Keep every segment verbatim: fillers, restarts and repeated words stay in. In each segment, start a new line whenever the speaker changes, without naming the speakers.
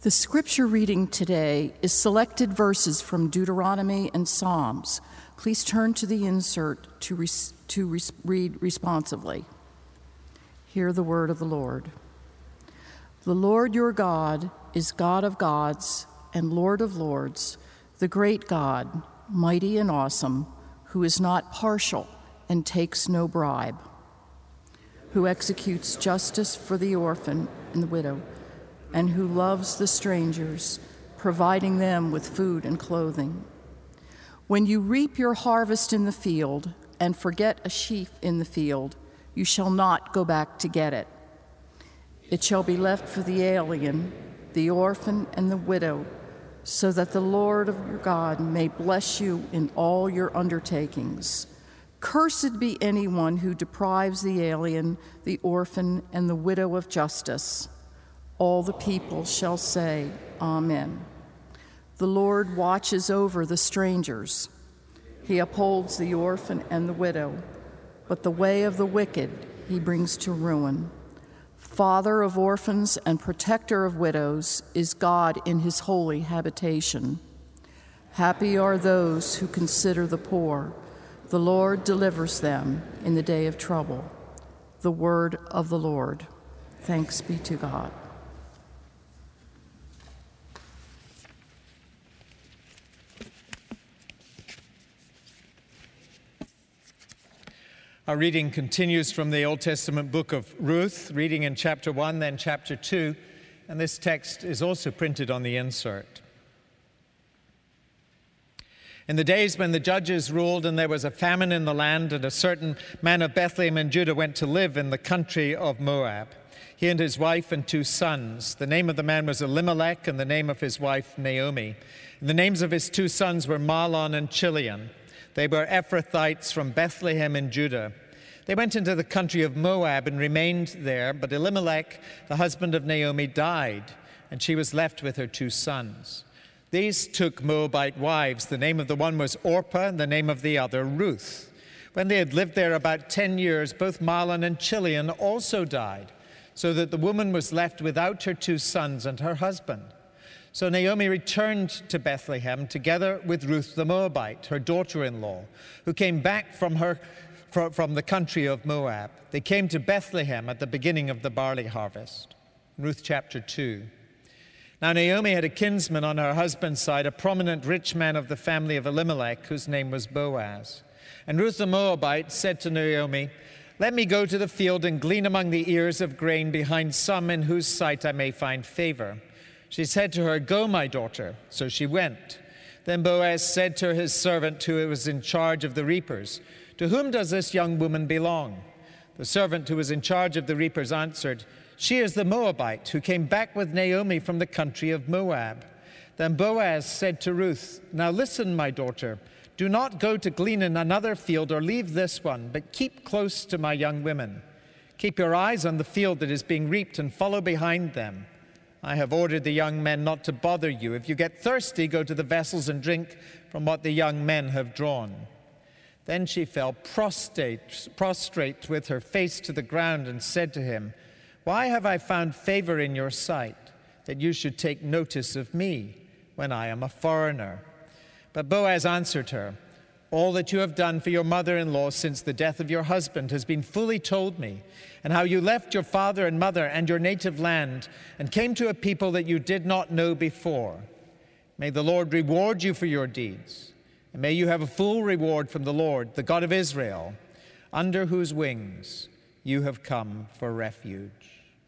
The scripture reading today is selected verses from Deuteronomy and Psalms. Please turn to the insert to, res- to res- read responsively. Hear the word of the Lord. The Lord your God is God of gods and Lord of lords, the great God, mighty and awesome, who is not partial and takes no bribe, who executes justice for the orphan and the widow, and who loves the strangers, providing them with food and clothing. When you reap your harvest in the field and forget a sheaf in the field, you shall not go back to get it. It shall be left for the alien, the orphan, and the widow, so that the Lord of your God may bless you in all your undertakings. Cursed be anyone who deprives the alien, the orphan, and the widow of justice. All the people shall say, Amen. The Lord watches over the strangers. He upholds the orphan and the widow, but the way of the wicked he brings to ruin. Father of orphans and protector of widows is God in his holy habitation. Happy are those who consider the poor. The Lord delivers them in the day of trouble. The word of the Lord. Thanks be to God.
Our reading continues from the Old Testament book of Ruth, reading in chapter one, then chapter two, and this text is also printed on the insert. In the days when the judges ruled and there was a famine in the land, and a certain man of Bethlehem in Judah went to live in the country of Moab, he and his wife and two sons. The name of the man was Elimelech, and the name of his wife Naomi. And the names of his two sons were Mahlon and Chilion. They were Ephrathites from Bethlehem in Judah. They went into the country of Moab and remained there, but Elimelech, the husband of Naomi, died, and she was left with her two sons. These took Moabite wives. The name of the one was Orpah, and the name of the other Ruth. When they had lived there about ten years, both Mahlon and Chilion also died, so that the woman was left without her two sons and her husband. So Naomi returned to Bethlehem together with Ruth the Moabite, her daughter-in-law, who came back from her from the country of Moab. They came to Bethlehem at the beginning of the barley harvest. Ruth chapter two. Now Naomi had a kinsman on her husband's side, a prominent rich man of the family of Elimelech, whose name was Boaz. And Ruth the Moabite said to Naomi, "Let me go to the field and glean among the ears of grain behind some in whose sight I may find favor." She said to her, "Go, my daughter." So she went. Then Boaz said to his servant who was in charge of the reapers, "To whom does this young woman belong?" The servant who was in charge of the reapers answered, "She is the Moabite who came back with Naomi from the country of Moab." Then Boaz said to Ruth, "Now listen, my daughter. Do not go to glean in another field or leave this one, but keep close to my young women. Keep your eyes on the field that is being reaped and follow behind them. I have ordered the young men not to bother you. If you get thirsty, go to the vessels and drink from what the young men have drawn." Then she fell prostrate, prostrate with her face to the ground and said to him, "Why have I found favor in your sight, that you should take notice of me when I am a foreigner?" But Boaz answered her, "All that you have done for your mother-in-law since the death of your husband has been fully told me, and how you left your father and mother and your native land and came to a people that you did not know before. May the Lord reward you for your deeds, and may you have a full reward from the Lord, the God of Israel, under whose wings you have come for refuge."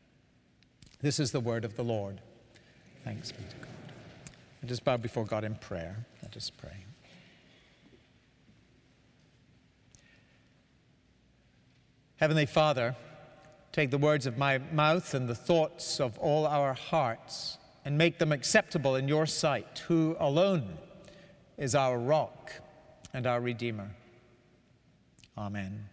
This is the word of the Lord. Thanks be to God. Let us bow before God in prayer. Let us pray. Heavenly Father, take the words of my mouth and the thoughts of all our hearts and make them acceptable in your sight, who alone is our rock and our Redeemer. Amen.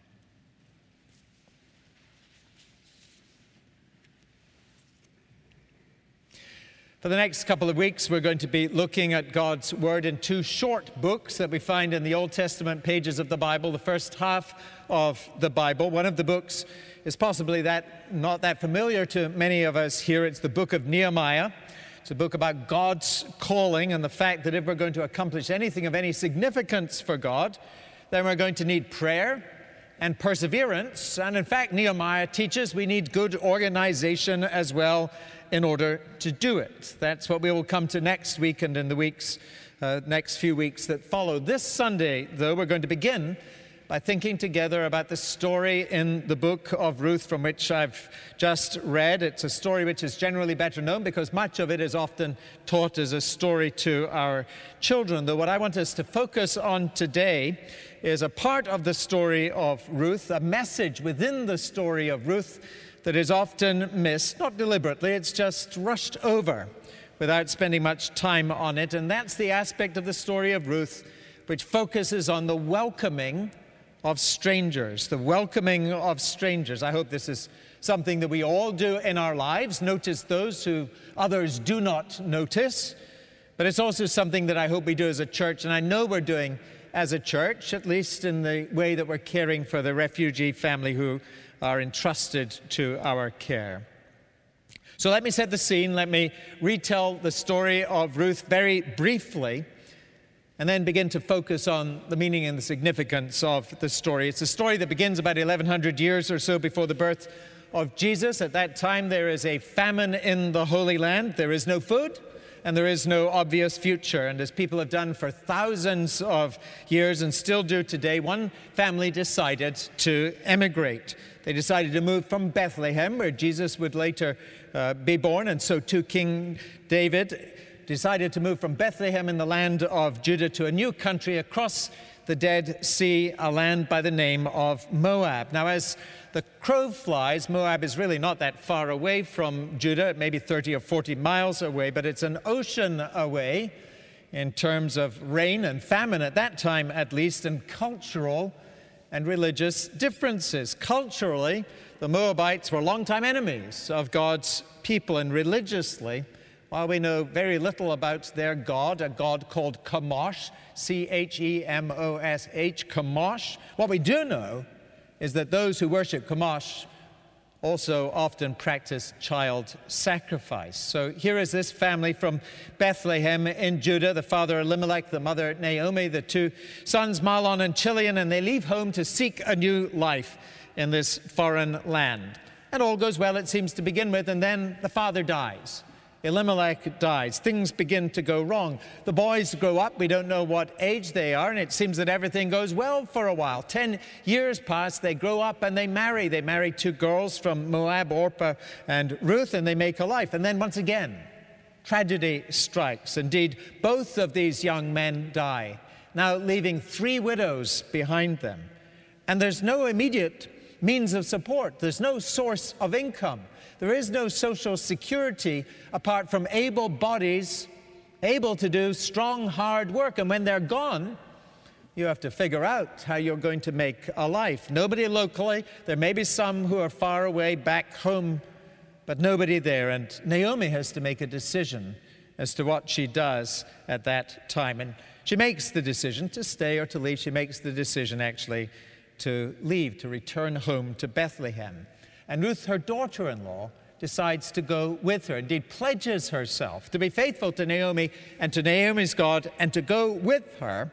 For the next couple of weeks, we're going to be looking at God's Word in two short books that we find in the Old Testament pages of the Bible, the first half of the Bible. One of the books is possibly that not that familiar to many of us here. It's the book of Nehemiah. It's a book about God's calling and the fact that if we're going to accomplish anything of any significance for God, then we're going to need prayer and perseverance. And in fact, Nehemiah teaches we need good organization as well in order to do it. That's what we will come to next week and in the weeks, uh, next few weeks that follow. This Sunday, though, we're going to begin by thinking together about the story in the book of Ruth from which I've just read. It's a story which is generally better known because much of it is often taught as a story to our children. Though what I want us to focus on today is a part of the story of Ruth, a message within the story of Ruth that is often missed, not deliberately, it's just rushed over without spending much time on it. And that's the aspect of the story of Ruth which focuses on the welcoming of strangers, the welcoming of strangers. I hope this is something that we all do in our lives, notice those who others do not notice, but it's also something that I hope we do as a church, and I know we're doing as a church, at least in the way that we're caring for the refugee family who are entrusted to our care. So let me set the scene, let me retell the story of Ruth very briefly, and then begin to focus on the meaning and the significance of the story. It's a story that begins about eleven hundred years or so before the birth of Jesus. At that time, there is a famine in the Holy Land. There is no food, and there is no obvious future. And as people have done for thousands of years and still do today, one family decided to emigrate. They decided to move from Bethlehem, where Jesus would later uh, be born, and so too King David decided to move from Bethlehem in the land of Judah to a new country across the Dead Sea, a land by the name of Moab. Now, as the crow flies, Moab is really not that far away from Judah, maybe thirty or forty miles away, but it's an ocean away in terms of rain and famine at that time, at least, and cultural and religious differences. Culturally, the Moabites were longtime enemies of God's people, and religiously, while we know very little about their god, a god called Chemosh, C H E M O S H, Chemosh, what we do know is that those who worship Chemosh also often practice child sacrifice. So here is this family from Bethlehem in Judah, the father Elimelech, the mother Naomi, the two sons Mahlon and Chilion, and they leave home to seek a new life in this foreign land. And all goes well, it seems, to begin with, and then the father dies. Elimelech dies. Things begin to go wrong. The boys grow up. We don't know what age they are, and it seems that everything goes well for a while. Ten years pass. They grow up and they marry. They marry two girls from Moab, Orpah and Ruth, and they make a life. And then once again, tragedy strikes. Indeed, both of these young men die, now leaving three widows behind them. And there's no immediate means of support. There's no source of income. There is no social security apart from able bodies able to do strong, hard work. And when they're gone, you have to figure out how you're going to make a life. Nobody locally. There may be some who are far away back home, but nobody there. And Naomi has to make a decision as to what she does at that time. And she makes the decision to stay or to leave. She makes the decision, actually, to leave, to return home to Bethlehem. And Ruth, her daughter-in-law, decides to go with her, indeed pledges herself to be faithful to Naomi and to Naomi's God and to go with her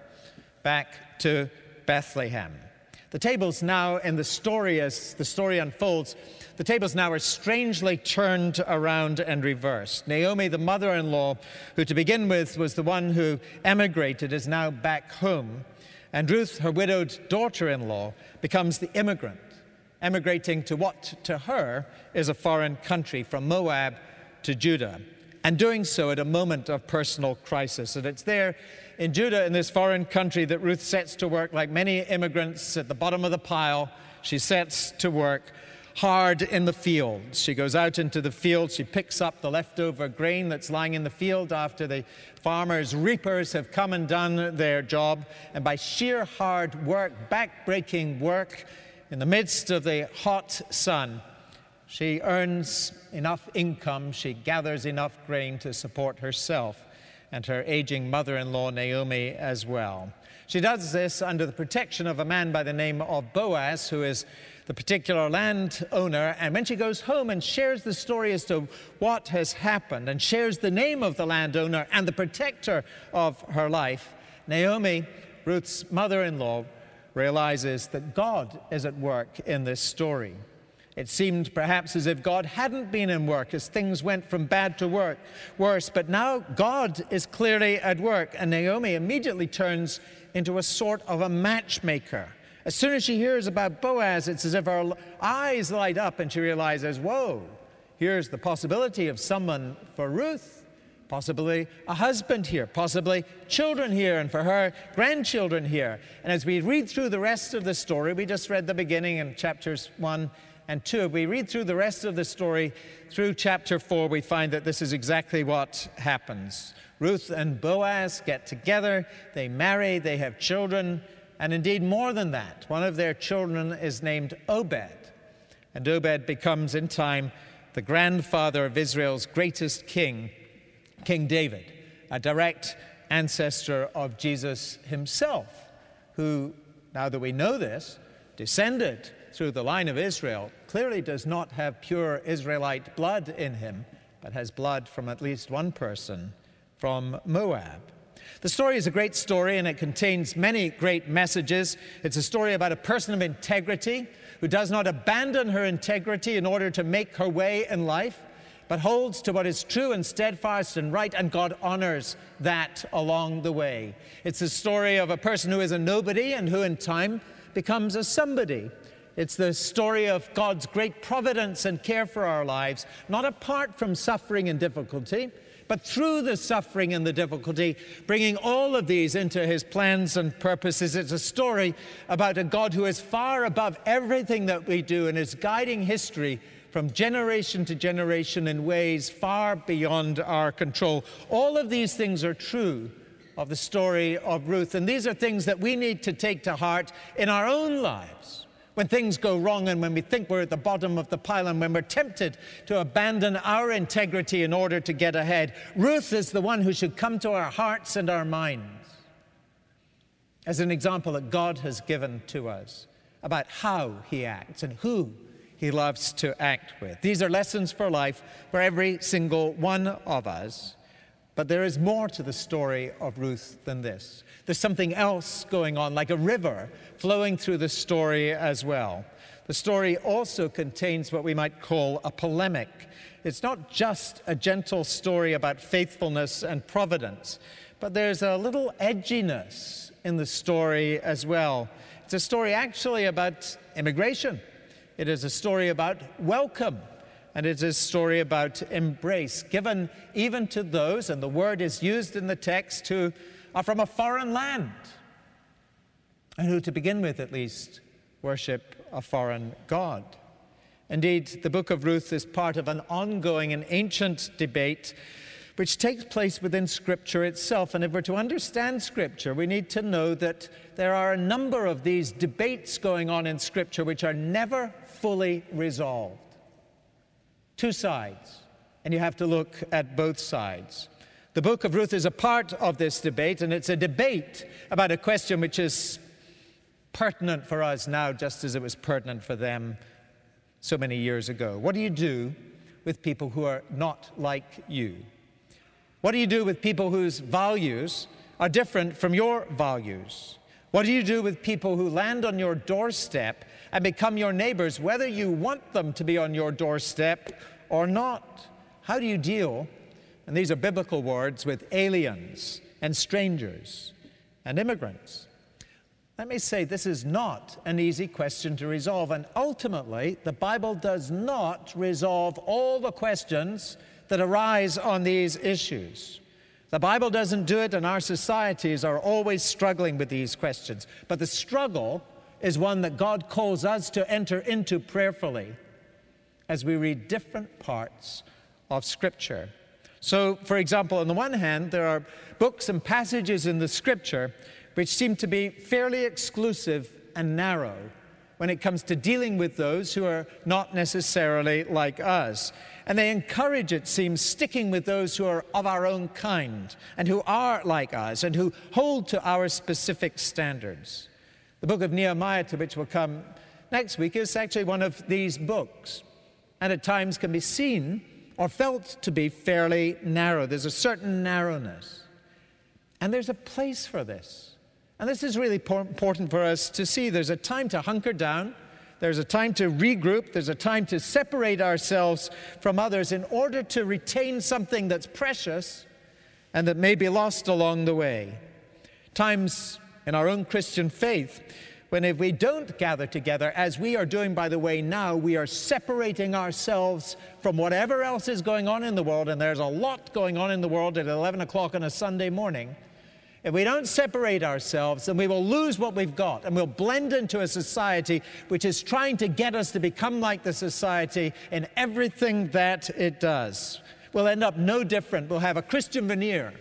back to Bethlehem. The tables now in the story, as the story unfolds, the tables now are strangely turned around and reversed. Naomi, the mother-in-law, who to begin with was the one who emigrated, is now back home. And Ruth, her widowed daughter-in-law, becomes the immigrant, emigrating to what, to her, is a foreign country, from Moab to Judah, and doing so at a moment of personal crisis. And it's there in Judah, in this foreign country, that Ruth sets to work, like many immigrants, at the bottom of the pile. She sets to work hard in the fields. She goes out into the field. She picks up the leftover grain that's lying in the field after the farmers, reapers have come and done their job. And by sheer hard work, back-breaking work, in the midst of the hot sun, she earns enough income, she gathers enough grain to support herself and her aging mother-in-law, Naomi, as well. She does this under the protection of a man by the name of Boaz, who is the particular landowner. And when she goes home and shares the story as to what has happened and shares the name of the landowner and the protector of her life, Naomi, Ruth's mother-in-law, realizes that God is at work in this story. It seemed perhaps as if God hadn't been in work as things went from bad to work, worse, but now God is clearly at work, and Naomi immediately turns into a sort of a matchmaker. As soon as she hears about Boaz, it's as if her eyes light up and she realizes, whoa, here's the possibility of someone for Ruth, possibly a husband here, possibly children here, and for her, grandchildren here. And as we read through the rest of the story, we just read the beginning in chapters one and two. If we read through the rest of the story through chapter four, we find that this is exactly what happens. Ruth and Boaz get together, they marry, they have children, and indeed more than that. One of their children is named Obed, and Obed becomes in time the grandfather of Israel's greatest king, King David, a direct ancestor of Jesus himself, who, now that we know this, descended through the line of Israel, clearly does not have pure Israelite blood in him, but has blood from at least one person from Moab. The story is a great story, and it contains many great messages. It's a story about a person of integrity who does not abandon her integrity in order to make her way in life, but holds to what is true and steadfast and right, and God honors that along the way. It's a story of a person who is a nobody and who in time becomes a somebody. It's the story of God's great providence and care for our lives, not apart from suffering and difficulty, but through the suffering and the difficulty, bringing all of these into his plans and purposes. It's a story about a God who is far above everything that we do and is guiding history from generation to generation in ways far beyond our control. All of these things are true of the story of Ruth, and these are things that we need to take to heart in our own lives. When things go wrong and when we think we're at the bottom of the pile and when we're tempted to abandon our integrity in order to get ahead, Ruth is the one who should come to our hearts and our minds as an example that God has given to us about how he acts and who he loves to act with. These are lessons for life for every single one of us. But there is more to the story of Ruth than this. There's something else going on, like a river flowing through the story as well. The story also contains what we might call a polemic. It's not just a gentle story about faithfulness and providence, but there's a little edginess in the story as well. It's a story actually about immigration. It is a story about welcome. And it is a story about embrace, given even to those, and the word is used in the text, who are from a foreign land, and who, to begin with at least, worship a foreign god. Indeed, the book of Ruth is part of an ongoing and ancient debate which takes place within Scripture itself. And if we're to understand Scripture, we need to know that there are a number of these debates going on in Scripture which are never fully resolved. Two sides, and you have to look at both sides. The book of Ruth is a part of this debate, and it's a debate about a question which is pertinent for us now, just as it was pertinent for them so many years ago. What do you do with people who are not like you? What do you do with people whose values are different from your values? What do you do with people who land on your doorstep and become your neighbors, whether you want them to be on your doorstep or not? How do you deal, and these are biblical words, with aliens and strangers and immigrants? Let me say, this is not an easy question to resolve, and ultimately, the Bible does not resolve all the questions that arise on these issues. The Bible doesn't do it, and our societies are always struggling with these questions. But the struggle is one that God calls us to enter into prayerfully as we read different parts of Scripture. So, for example, on the one hand, there are books and passages in the Scripture which seem to be fairly exclusive and narrow when it comes to dealing with those who are not necessarily like us. And they encourage, it seems, sticking with those who are of our own kind and who are like us and who hold to our specific standards. The book of Nehemiah, to which we'll come next week is actually one of these books, and at times can be seen or felt to be fairly narrow. There's a certain narrowness. And there's a place for this. And this is really important for us to see. There's a time to hunker down. There's a time to regroup. There's a time to separate ourselves from others in order to retain something that's precious and that may be lost along the way. Times in our own Christian faith when if we don't gather together, as we are doing, by the way, now, we are separating ourselves from whatever else is going on in the world, and there's a lot going on in the world at eleven o'clock on a Sunday morning. If we don't separate ourselves, then we will lose what we've got, and we'll blend into a society which is trying to get us to become like the society in everything that it does. We'll end up no different. We'll have a Christian veneer,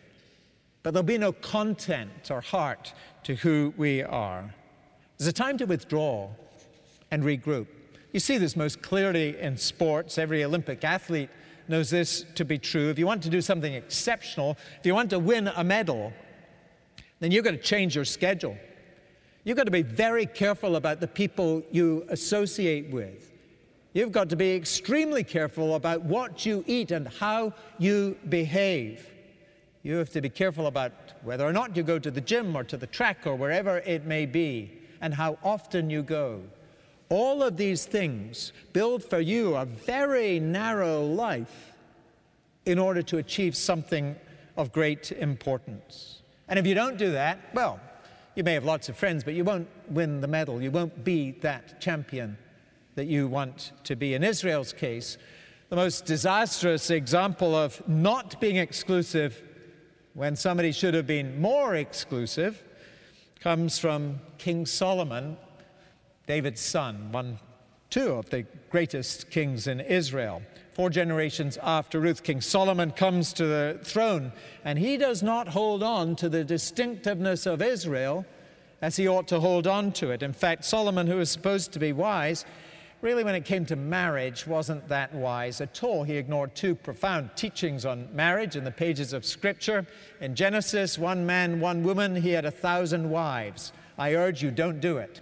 but there'll be no content or heart to who we are. There's a time to withdraw and regroup. You see this most clearly in sports. Every Olympic athlete knows this to be true. If you want to do something exceptional, if you want to win a medal, then you've got to change your schedule. You've got to be very careful about the people you associate with. You've got to be extremely careful about what you eat and how you behave. You have to be careful about whether or not you go to the gym or to the track or wherever it may be, and how often you go. All of these things build for you a very narrow life in order to achieve something of great importance. And if you don't do that, well, you may have lots of friends, but you won't win the medal. You won't be that champion that you want to be. In Israel's case, the most disastrous example of not being exclusive when somebody should have been more exclusive comes from King Solomon, David's son, one, two of the greatest kings in Israel. Four generations after Ruth, King Solomon comes to the throne, and he does not hold on to the distinctiveness of Israel as he ought to hold on to it. In fact, Solomon, who was supposed to be wise, really when it came to marriage wasn't that wise at all. He ignored two profound teachings on marriage in the pages of Scripture. In Genesis, one man, one woman, he had a thousand wives. I urge you, don't do it.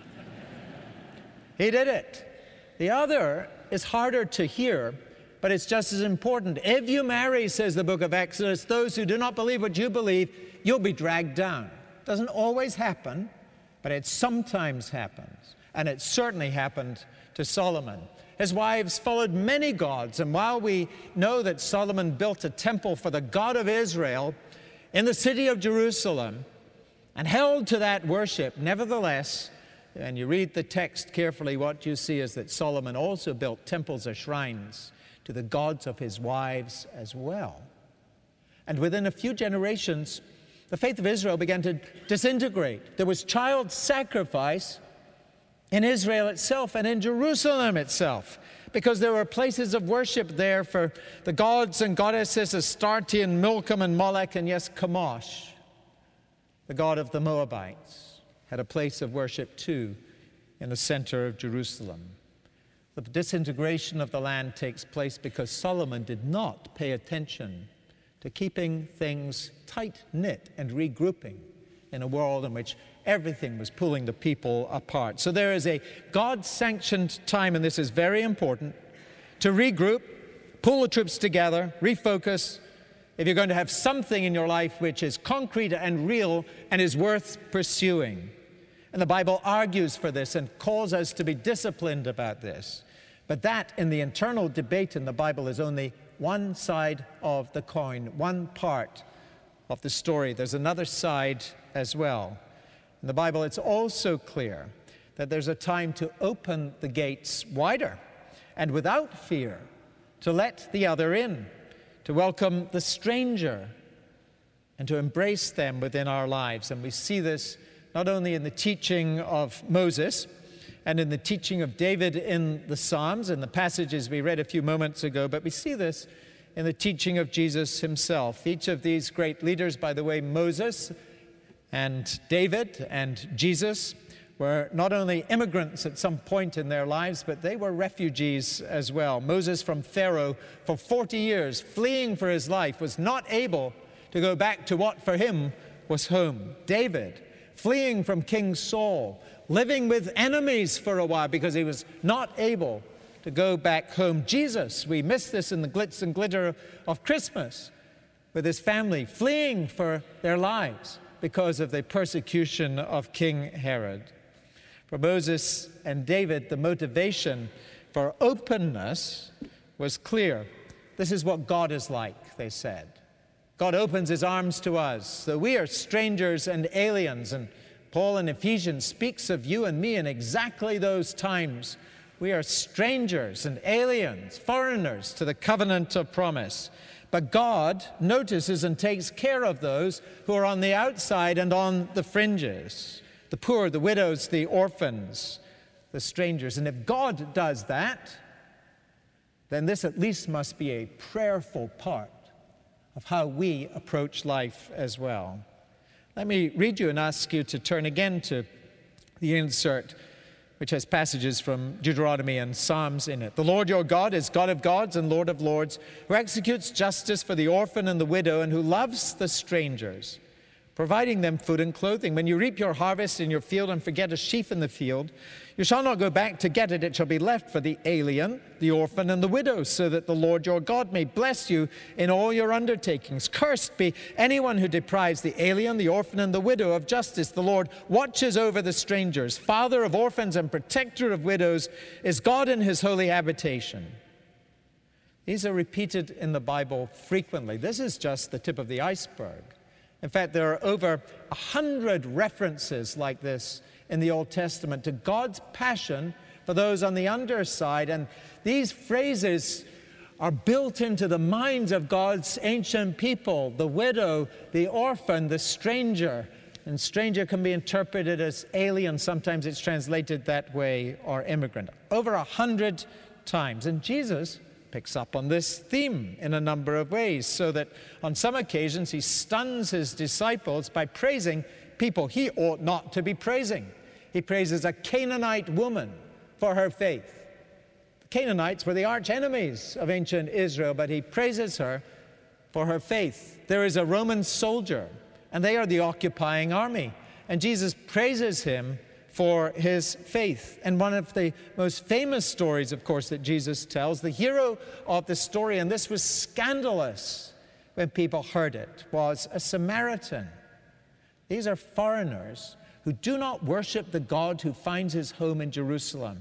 He did it. The other is harder to hear, but it's just as important. If you marry, says the book of Exodus, those who do not believe what you believe, you'll be dragged down. It doesn't always happen, but it sometimes happens. And it certainly happened to Solomon. His wives followed many gods, and while we know that Solomon built a temple for the God of Israel in the city of Jerusalem and held to that worship, nevertheless, and you read the text carefully, what you see is that Solomon also built temples or shrines to the gods of his wives as well. And within a few generations, the faith of Israel began to disintegrate. There was child sacrifice in Israel itself and in Jerusalem itself, because there were places of worship there for the gods and goddesses Astarte and Milcom and Molech, and yes, Chemosh, the god of the Moabites, had a place of worship too in the center of Jerusalem. The disintegration of the land takes place because Solomon did not pay attention to keeping things tight-knit and regrouping in a world in which everything was pulling the people apart. So there is a God-sanctioned time, and this is very important, to regroup, pull the troops together, refocus, if you're going to have something in your life which is concrete and real and is worth pursuing. And the Bible argues for this and calls us to be disciplined about this. But that, in the internal debate in the Bible, is only one side of the coin, one part of the story. There's another side as well. In the Bible, it's also clear that there's a time to open the gates wider and without fear, to let the other in, to welcome the stranger, and to embrace them within our lives. And we see this not only in the teaching of Moses and in the teaching of David in the Psalms, in the passages we read a few moments ago, but we see this in the teaching of Jesus himself. Each of these great leaders, by the way, Moses and David and Jesus, were not only immigrants at some point in their lives, but they were refugees as well. Moses from Pharaoh for forty years, fleeing for his life, was not able to go back to what for him was home. David fleeing from King Saul, living with enemies for a while because he was not able to go back home. Jesus, we miss this in the glitz and glitter of Christmas, with his family fleeing for their lives because of the persecution of King Herod. For Moses and David, the motivation for openness was clear. This is what God is like, they said. God opens his arms to us, so we are strangers and aliens. And Paul in Ephesians speaks of you and me in exactly those times. We are strangers and aliens, foreigners to the covenant of promise. But God notices and takes care of those who are on the outside and on the fringes, the poor, the widows, the orphans, the strangers. And if God does that, then this at least must be a prayerful part of how we approach life as well. Let me read you and ask you to turn again to the insert, which has passages from Deuteronomy and Psalms in it. The Lord your God is God of gods and Lord of lords, who executes justice for the orphan and the widow, and who loves the strangers, providing them food and clothing. When you reap your harvest in your field and forget a sheaf in the field, you shall not go back to get it. It shall be left for the alien, the orphan, and the widow, so that the Lord your God may bless you in all your undertakings. Cursed be anyone who deprives the alien, the orphan, and the widow of justice. The Lord watches over the strangers. Father of orphans and protector of widows is God in his holy habitation. These are repeated in the Bible frequently. This is just the tip of the iceberg. In fact, there are over a hundred references like this in the Old Testament to God's passion for those on the underside. And these phrases are built into the minds of God's ancient people: the widow, the orphan, the stranger. And stranger can be interpreted as alien. Sometimes it's translated that way, or immigrant. Over a hundred times. And Jesus picks up on this theme in a number of ways, so that on some occasions he stuns his disciples by praising people he ought not to be praising. He praises a Canaanite woman for her faith. The Canaanites were the arch enemies of ancient Israel, but he praises her for her faith. There is a Roman soldier, and they are the occupying army, and Jesus praises him for his faith. And one of the most famous stories, of course, that Jesus tells, the hero of the story, and this was scandalous when people heard it, was a Samaritan. These are foreigners who do not worship the God who finds his home in Jerusalem.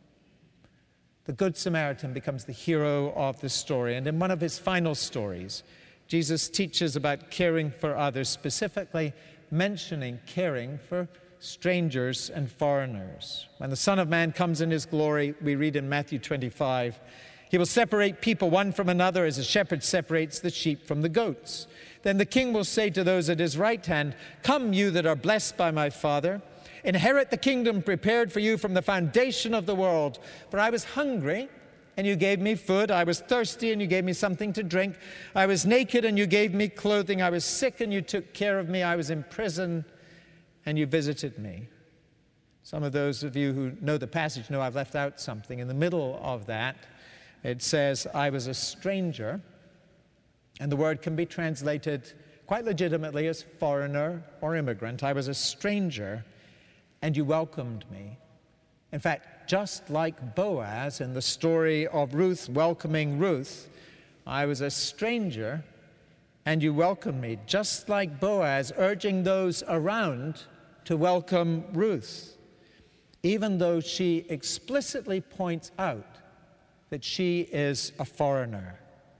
The Good Samaritan becomes the hero of the story. And in one of his final stories, Jesus teaches about caring for others, specifically mentioning caring for strangers and foreigners. When the Son of Man comes in his glory, we read in Matthew twenty-five, he will separate people one from another as a shepherd separates the sheep from the goats. Then the king will say to those at his right hand, "Come, you that are blessed by my Father, inherit the kingdom prepared for you from the foundation of the world. For I was hungry, and you gave me food. I was thirsty, and you gave me something to drink. I was naked, and you gave me clothing. I was sick, and you took care of me. I was in prison, and you visited me." Some of those of you who know the passage know I've left out something. In the middle of that, it says, "I was a stranger," and the word can be translated quite legitimately as foreigner or immigrant. I was a stranger, and you welcomed me. In fact, just like Boaz in the story of Ruth welcoming Ruth, I was a stranger, and you welcomed me. Just like Boaz urging those around to welcome Ruth, even though she explicitly points out that she is a foreigner.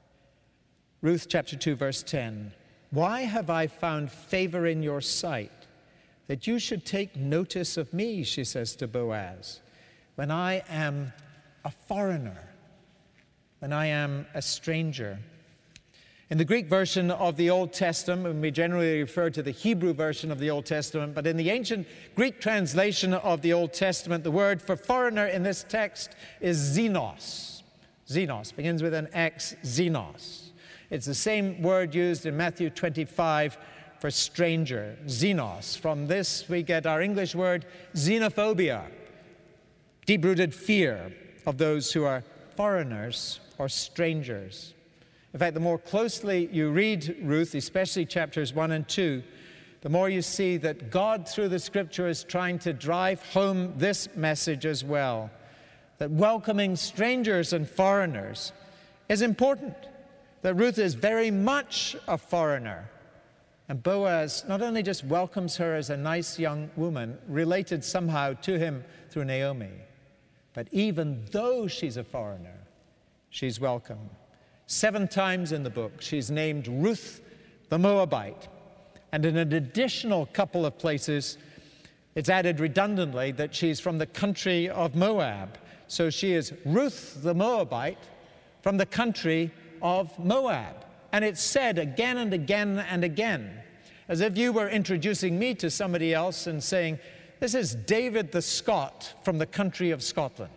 Ruth chapter two, verse ten. "Why have I found favor in your sight, that you should take notice of me," she says to Boaz, "when I am a foreigner, when I am a stranger?" In the Greek version of the Old Testament, we generally refer to the Hebrew version of the Old Testament, but in the ancient Greek translation of the Old Testament, the word for foreigner in this text is xenos. Xenos begins with an X, xenos. It's the same word used in Matthew twenty-five for stranger, xenos. From this we get our English word xenophobia, deep-rooted fear of those who are foreigners or strangers. In fact, the more closely you read Ruth, especially chapters one and two, the more you see that God, through the Scripture, is trying to drive home this message as well, that welcoming strangers and foreigners is important, that Ruth is very much a foreigner. And Boaz not only just welcomes her as a nice young woman, related somehow to him through Naomi, but even though she's a foreigner, she's welcome. Seven times in the book, she's named Ruth the Moabite. And in an additional couple of places, it's added redundantly that she's from the country of Moab. So she is Ruth the Moabite from the country of Moab. And it's said again and again and again, as if you were introducing me to somebody else and saying, this is David the Scot from the country of Scotland.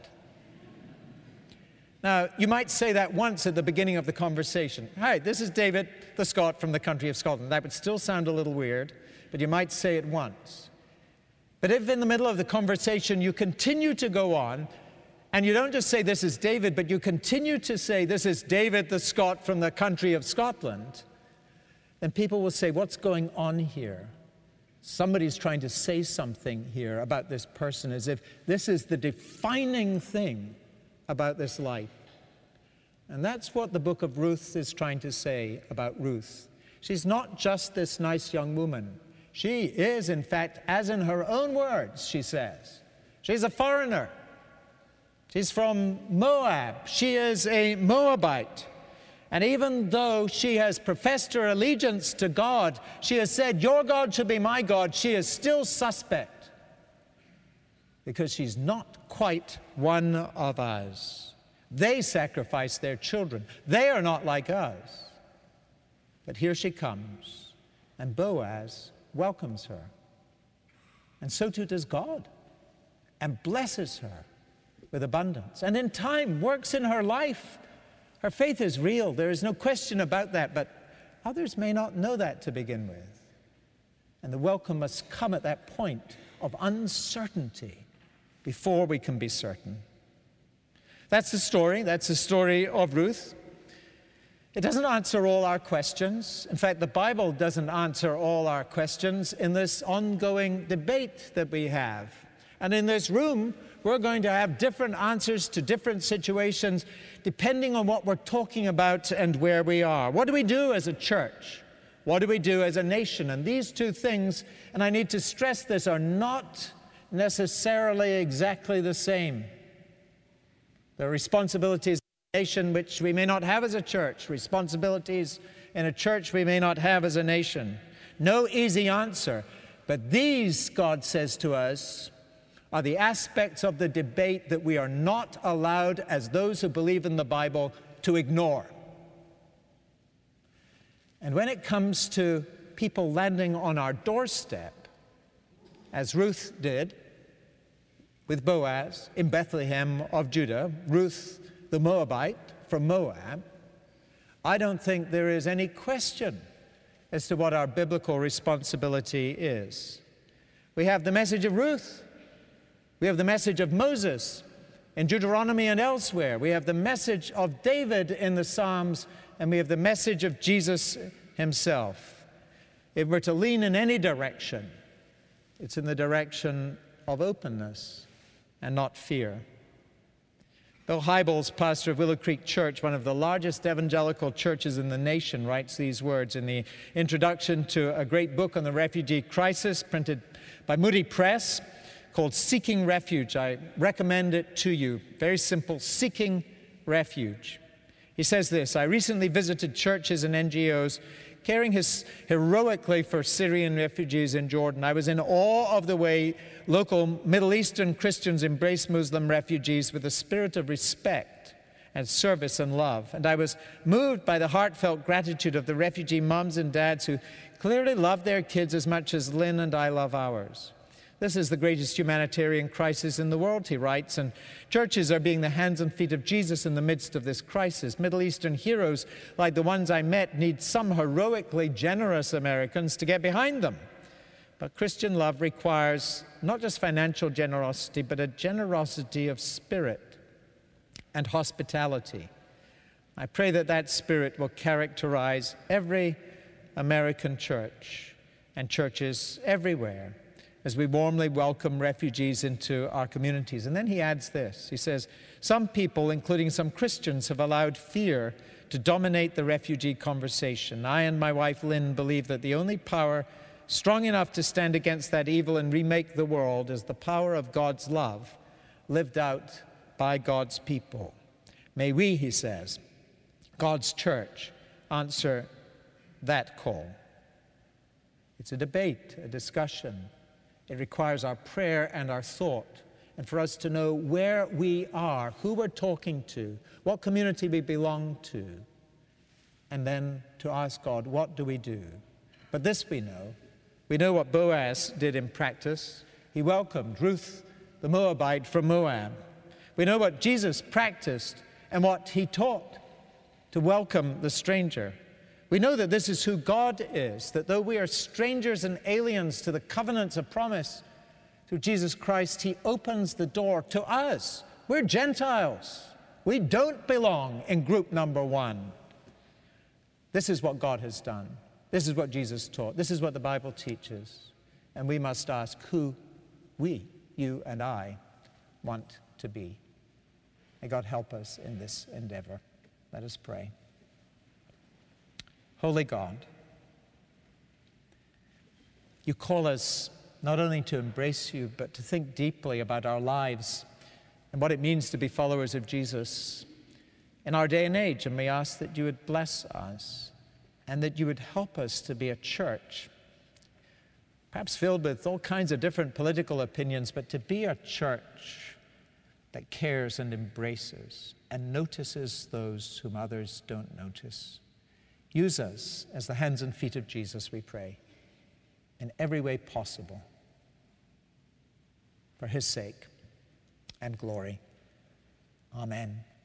Now, you might say that once at the beginning of the conversation. Hi, this is David the Scot from the country of Scotland. That would still sound a little weird, but you might say it once. But if in the middle of the conversation you continue to go on, and you don't just say this is David, but you continue to say this is David the Scot from the country of Scotland, then people will say, what's going on here? Somebody's trying to say something here about this person, as if this is the defining thing about this life. And that's what the book of Ruth is trying to say about Ruth. She's not just this nice young woman. She is, in fact, as in her own words, she says, she's a foreigner. She's from Moab. She is a Moabite. And even though she has professed her allegiance to God, she has said, your God should be my God, she is still suspect, because she's not quite one of us. They sacrifice their children. They are not like us. But here she comes, and Boaz welcomes her. And so too does God, and blesses her with abundance. And in time, works in her life. Her faith is real. There is no question about that. But others may not know that to begin with. And the welcome must come at that point of uncertainty before we can be certain. That's the story. That's the story of Ruth. It doesn't answer all our questions. In fact, the Bible doesn't answer all our questions in this ongoing debate that we have. And in this room, we're going to have different answers to different situations depending on what we're talking about and where we are. What do we do as a church? What do we do as a nation? And these two things, and I need to stress this, are not necessarily exactly the same. There are responsibilities in a nation which we may not have as a church, responsibilities in a church we may not have as a nation. No easy answer. But these, God says to us, are the aspects of the debate that we are not allowed, as those who believe in the Bible, to ignore. And when it comes to people landing on our doorstep, as Ruth did with Boaz in Bethlehem of Judah, Ruth the Moabite from Moab, I don't think there is any question as to what our biblical responsibility is. We have the message of Ruth. We have the message of Moses in Deuteronomy and elsewhere. We have the message of David in the Psalms, and we have the message of Jesus himself. If we're to lean in any direction, it's in the direction of openness and not fear. Bill Hybels, pastor of Willow Creek Church, one of the largest evangelical churches in the nation, writes these words in the introduction to a great book on the refugee crisis printed by Moody Press, called Seeking Refuge. I recommend it to you. Very simple, Seeking Refuge. He says this, I recently visited churches and N G Os caring his, heroically for Syrian refugees in Jordan. I was in awe of the way local Middle Eastern Christians embrace Muslim refugees with a spirit of respect and service and love. And I was moved by the heartfelt gratitude of the refugee moms and dads who clearly love their kids as much as Lynn and I love ours. This is the greatest humanitarian crisis in the world, he writes, and churches are being the hands and feet of Jesus in the midst of this crisis. Middle Eastern heroes like the ones I met need some heroically generous Americans to get behind them. But Christian love requires not just financial generosity, but a generosity of spirit and hospitality. I pray that that spirit will characterize every American church. and churches everywhere as we warmly welcome refugees into our communities. And then he adds this. He says, some people, including some Christians, have allowed fear to dominate the refugee conversation. I and my wife Lynn believe that the only power strong enough to stand against that evil and remake the world is the power of God's love lived out by God's people. May we, he says, God's church, answer that call. It's a debate, a discussion. It requires our prayer and our thought, and for us to know where we are, who we're talking to, what community we belong to, and then to ask God, what do we do? But this we know. We know what Boaz did in practice. He welcomed Ruth the Moabite from Moab. We know what Jesus practiced and what he taught, to welcome the stranger. We know that this is who God is, that though we are strangers and aliens to the covenants of promise through Jesus Christ, he opens the door to us. We're Gentiles. We don't belong in group number one. This is what God has done. This is what Jesus taught. This is what the Bible teaches. And we must ask who we, you and I, want to be. May God help us in this endeavor. Let us pray. Holy God, you call us not only to embrace you, but to think deeply about our lives and what it means to be followers of Jesus in our day and age. And we ask that you would bless us and that you would help us to be a church, perhaps filled with all kinds of different political opinions, but to be a church that cares and embraces and notices those whom others don't notice. Use us as the hands and feet of Jesus, we pray, in every way possible, for his sake and glory. Amen.